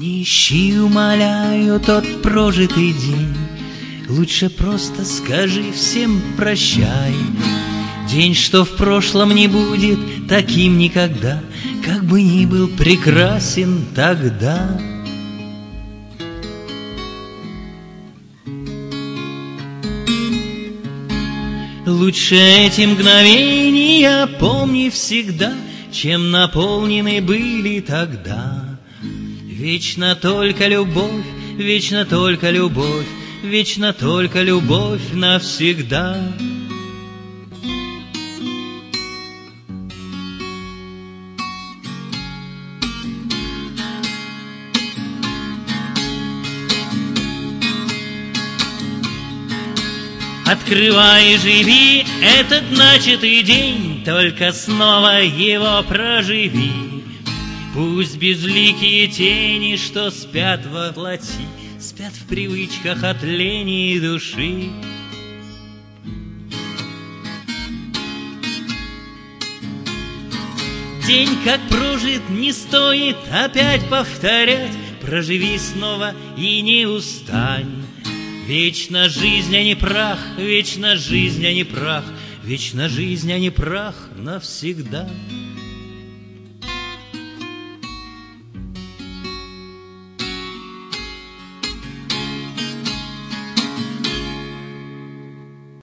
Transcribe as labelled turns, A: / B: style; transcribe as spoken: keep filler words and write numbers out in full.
A: Не ищи, умоляю, тот прожитый день, лучше просто скажи всем прощай. День, что в прошлом не будет таким никогда, как бы ни был прекрасен тогда. Лучше эти мгновения помни всегда, чем наполнены были тогда. Вечно только любовь, вечно только любовь, вечно только любовь навсегда. Открывай и живи этот начатый день, только снова его проживи. Пусть безликие тени, что спят во плоти, спят в привычках от лени и души. День, как прожит, не стоит опять повторять. Проживи снова и не устань. Вечна жизнь, а не прах, вечна жизнь, а не прах, вечна жизнь, а не прах навсегда.